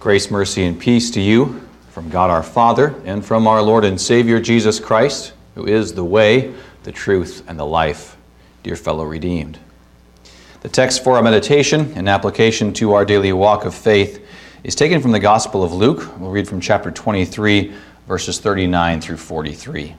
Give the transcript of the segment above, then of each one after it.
Grace, mercy, and peace to you from God our Father and from our Lord and Savior Jesus Christ, who is the way, the truth, and the life, dear fellow redeemed. The text for our meditation and application to our daily walk of faith is taken from the Gospel of Luke. We'll read from chapter 23, verses 39 through 43.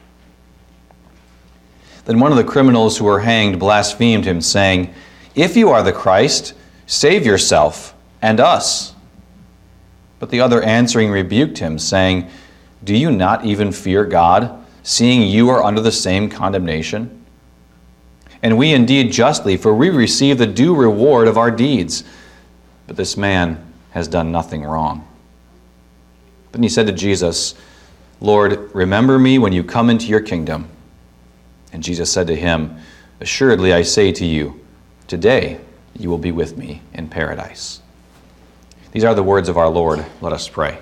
Then one of the criminals who were hanged blasphemed him, saying, "If you are the Christ, save yourself and us." But the other answering rebuked him, saying, "Do you not even fear God, seeing you are under the same condemnation? And we indeed justly, for we receive the due reward of our deeds. But this man has done nothing wrong." Then he said to Jesus, "Lord, remember me when you come into your kingdom." And Jesus said to him, "Assuredly I say to you, today you will be with me in paradise." These are the words of our Lord. Let us pray.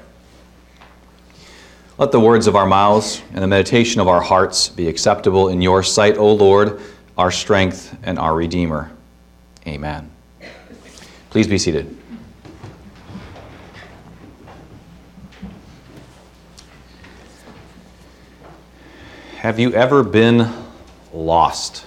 Let the words of our mouths and the meditation of our hearts be acceptable in your sight, O Lord, our strength and our Redeemer. Amen. Please be seated. Have you ever been lost?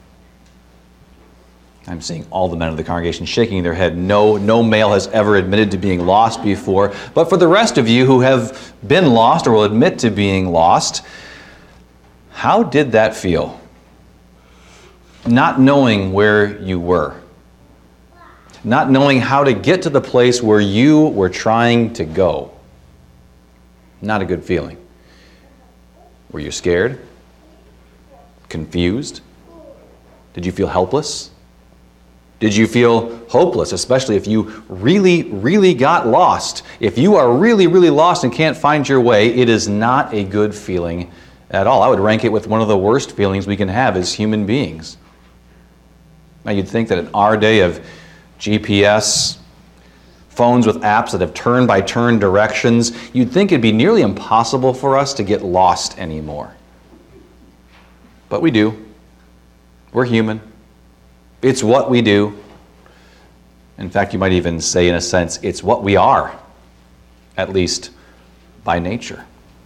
I'm seeing all the men of the congregation shaking their head. No male has ever admitted to being lost before. But for the rest of you who have been lost or will admit to being lost, how did that feel? Not knowing where you were. Not knowing how to get to the place where you were trying to go. Not a good feeling. Were you scared? Confused? Did you feel helpless? Did you feel hopeless, especially if you really got lost? If you are really lost and can't find your way, it is not a good feeling at all. I would rank it with one of the worst feelings we can have as human beings. Now, you'd think that in our day of GPS, phones with apps that have turn-by-turn directions, you'd think it'd be nearly impossible for us to get lost anymore. But we do. We're human. It's what we do. In fact, you might even say, in a sense, it's what we are, at least by nature.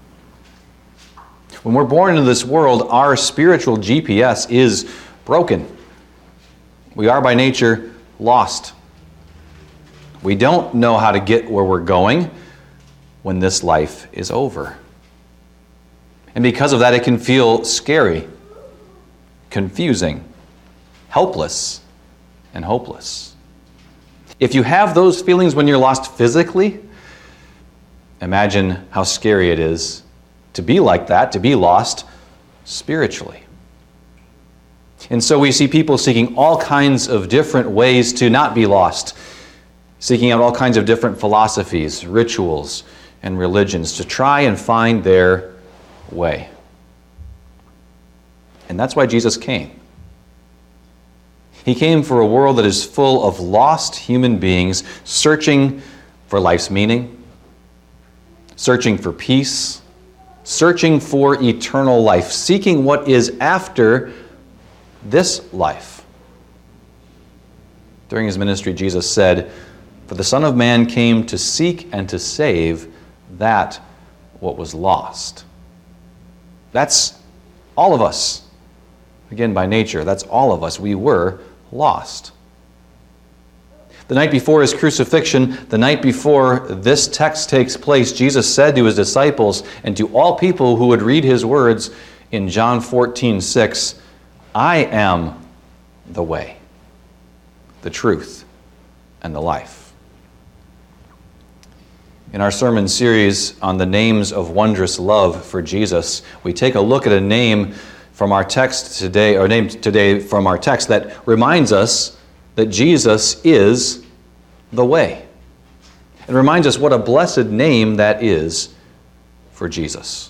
When we're born into this world, our spiritual GPS is broken. We are by nature lost. We don't know how to get where we're going when this life is over. And because of that, it can feel scary, confusing, helpless, and hopeless. If you have those feelings when you're lost physically, imagine how scary it is to be like that, to be lost spiritually. And so we see people seeking all kinds of different ways to not be lost, seeking out all kinds of different philosophies, rituals, and religions to try and find their way. And that's why Jesus came. He came for a world that is full of lost human beings searching for life's meaning, searching for peace, searching for eternal life, seeking what is after this life. During his ministry, Jesus said, "For the Son of Man came to seek and to save that what was lost." That's all of us. Again, by nature, that's all of us. We were lost. The night before his crucifixion, the night before this text takes place, Jesus said to his disciples and to all people who would read his words in John 14:6, "I am the way, the truth, and the life." In our sermon series on the names of wondrous love for Jesus, we take a look at a name from our text today, or name today from our text, that reminds us that Jesus is the way. It reminds us what a blessed name that is for Jesus.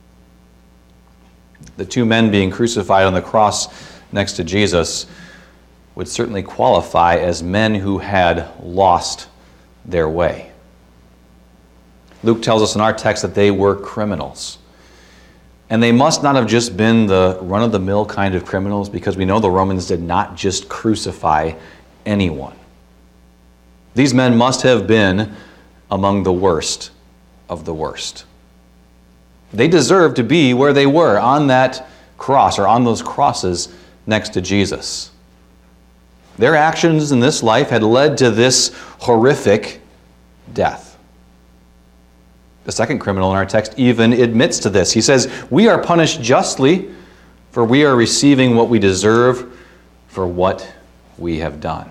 The two men being crucified on the cross next to Jesus would certainly qualify as men who had lost their way. Luke tells us in our text that they were criminals. And they must not have just been the run-of-the-mill kind of criminals, because we know the Romans did not just crucify anyone. These men must have been among the worst of the worst. They deserve to be where they were on that cross, or on those crosses next to Jesus. Their actions in this life had led to this horrific death. The second criminal in our text even admits to this. He says, "We are punished justly, for we are receiving what we deserve for what we have done."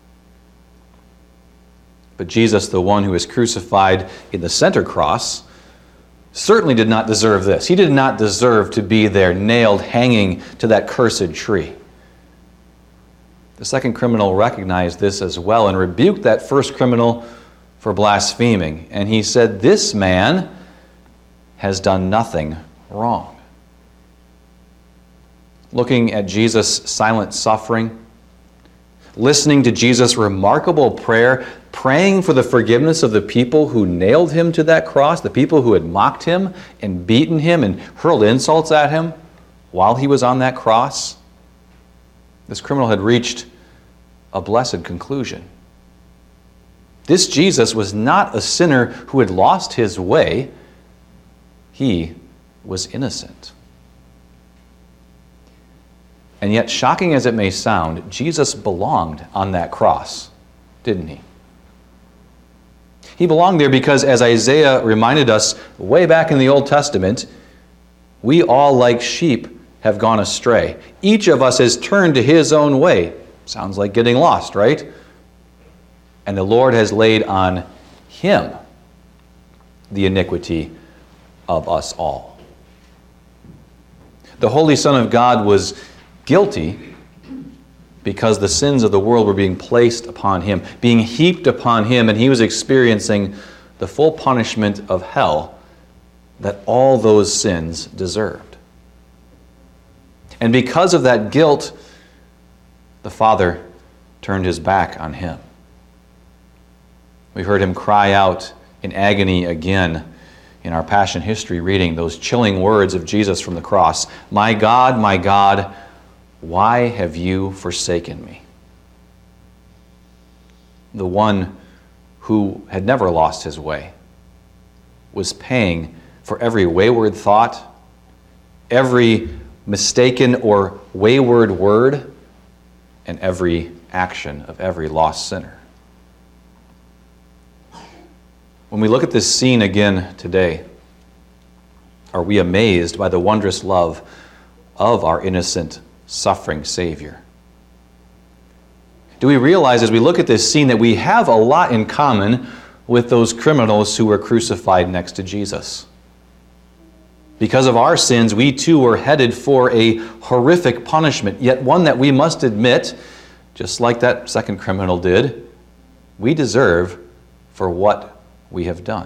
But Jesus, the one who is crucified in the center cross, certainly did not deserve this. He did not deserve to be there, nailed, hanging to that cursed tree. The second criminal recognized this as well and rebuked that first criminal for blaspheming. And he said, "This man has done nothing wrong." Looking at Jesus' silent suffering, listening to Jesus' remarkable prayer, praying for the forgiveness of the people who nailed him to that cross, the people who had mocked him and beaten him and hurled insults at him while he was on that cross, this criminal had reached a blessed conclusion. This Jesus was not a sinner who had lost his way. He was innocent. And yet, shocking as it may sound, Jesus belonged on that cross, didn't he? He belonged there because, as Isaiah reminded us way back in the Old Testament, we all like sheep have gone astray. Each of us has turned to his own way. Sounds like getting lost, right? And the Lord has laid on him the iniquity of us all. The Holy Son of God was guilty because the sins of the world were being placed upon him, being heaped upon him, and he was experiencing the full punishment of hell that all those sins deserved. And because of that guilt, the Father turned his back on him. We heard him cry out in agony again in our Passion history reading, those chilling words of Jesus from the cross, my God, why have you forsaken me?" The one who had never lost his way was paying for every wayward thought, every mistaken or wayward word, and every action of every lost sinner. When we look at this scene again today, are we amazed by the wondrous love of our innocent, suffering Savior? Do we realize as we look at this scene that we have a lot in common with those criminals who were crucified next to Jesus? Because of our sins, we too were headed for a horrific punishment, yet one that we must admit, just like that second criminal did, we deserve for what we have done.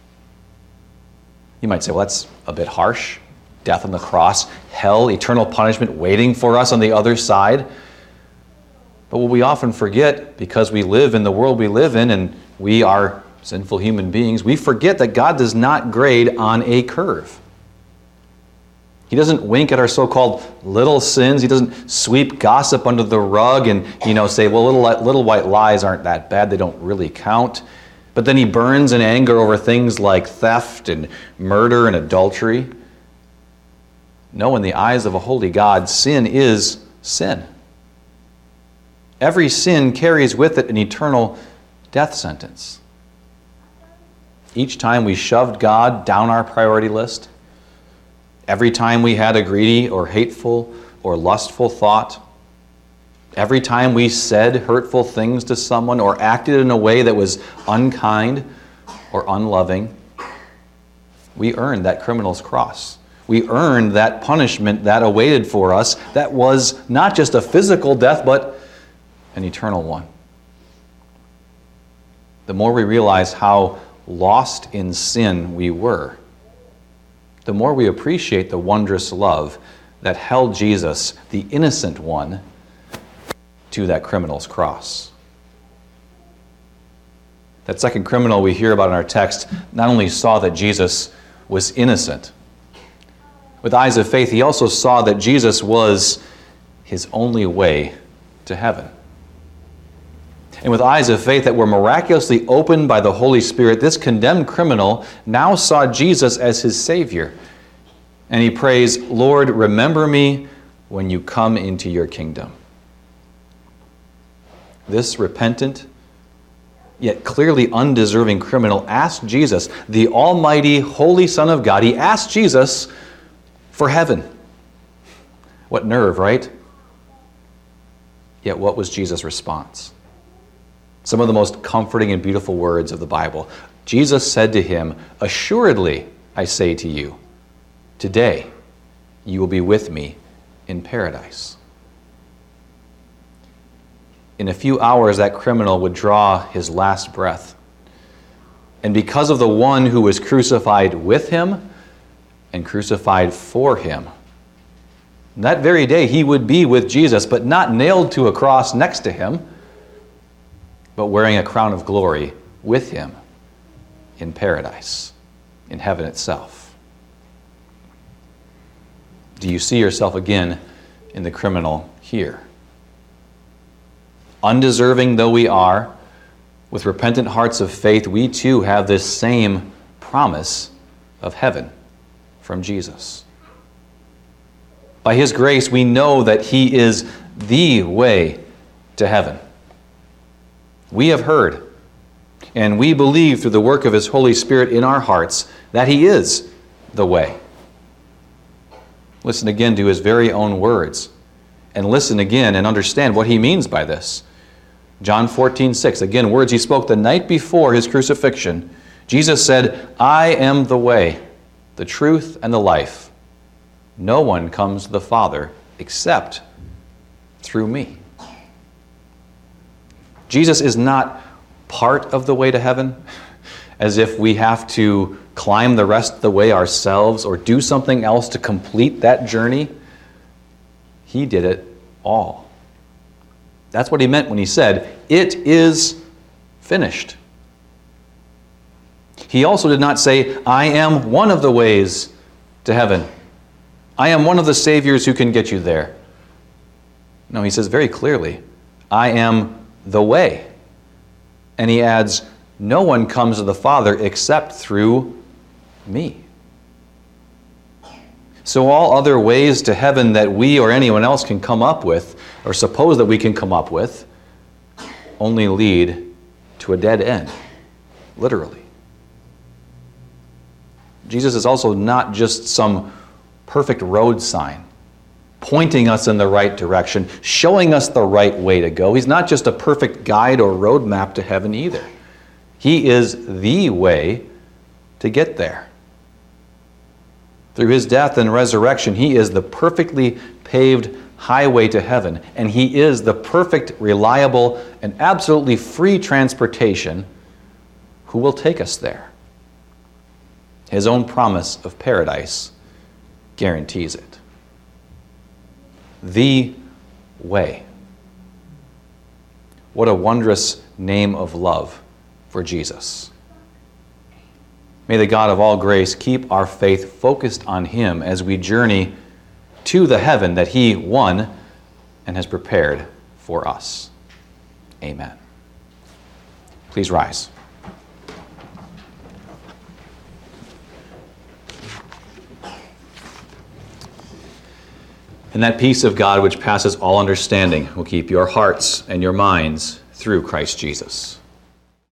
You might say, well, that's a bit harsh. Death on the cross, hell, eternal punishment waiting for us on the other side. But what we often forget, because we live in the world we live in and we are sinful human beings, we forget that God does not grade on a curve. He doesn't wink at our so-called little sins. He doesn't sweep gossip under the rug and, say, well, little white lies aren't that bad. They don't really count. But then he burns in anger over things like theft and murder and adultery. No, in the eyes of a holy God, sin is sin. Every sin carries with it an eternal death sentence. Each time we shoved God down our priority list, every time we had a greedy or hateful or lustful thought, every time we said hurtful things to someone or acted in a way that was unkind or unloving, we earned that criminal's cross. We earned that punishment that awaited for us that was not just a physical death, but an eternal one. The more we realize how lost in sin we were, the more we appreciate the wondrous love that held Jesus, the innocent one, to that criminal's cross. That second criminal we hear about in our text not only saw that Jesus was innocent, with eyes of faith, he also saw that Jesus was his only way to heaven. And with eyes of faith that were miraculously opened by the Holy Spirit, this condemned criminal now saw Jesus as his Savior. And he prays, "Lord, remember me when you come into your kingdom." This repentant, yet clearly undeserving criminal asked Jesus, the almighty, holy Son of God, he asked Jesus for heaven. What nerve, right? Yet what was Jesus' response? Some of the most comforting and beautiful words of the Bible. Jesus said to him, "Assuredly, I say to you, today you will be with me in paradise." In a few hours, that criminal would draw his last breath. And because of the one who was crucified with him and crucified for him, that very day he would be with Jesus, but not nailed to a cross next to him, but wearing a crown of glory with him in paradise, in heaven itself. Do you see yourself again in the criminal here? Undeserving though we are, with repentant hearts of faith, we too have this same promise of heaven from Jesus. By his grace, we know that he is the way to heaven. We have heard, and we believe through the work of his Holy Spirit in our hearts that he is the way. Listen again to his very own words, and listen again and understand what he means by this. John 14:6, again, words he spoke the night before his crucifixion. Jesus said, "I am the way, the truth, and the life. No one comes to the Father except through me." Jesus is not part of the way to heaven, as if we have to climb the rest of the way ourselves or do something else to complete that journey. He did it all. That's what he meant when he said, "It is finished." He also did not say, "I am one of the ways to heaven. I am one of the saviors who can get you there." No, he says very clearly, "I am the way." And he adds, "No one comes to the Father except through me." So all other ways to heaven that we or anyone else can come up with, or suppose that we can come up with, only lead to a dead end, literally. Jesus is also not just some perfect road sign, pointing us in the right direction, showing us the right way to go. He's not just a perfect guide or roadmap to heaven either. He is the way to get there. Through his death and resurrection, he is the perfectly paved highway to heaven, and he is the perfect, reliable, and absolutely free transportation who will take us there. His own promise of paradise guarantees it. The way. What a wondrous name of love for Jesus. May the God of all grace keep our faith focused on him as we journey to the heaven that he won and has prepared for us. Amen. Please rise. And that peace of God which passes all understanding will keep your hearts and your minds through Christ Jesus.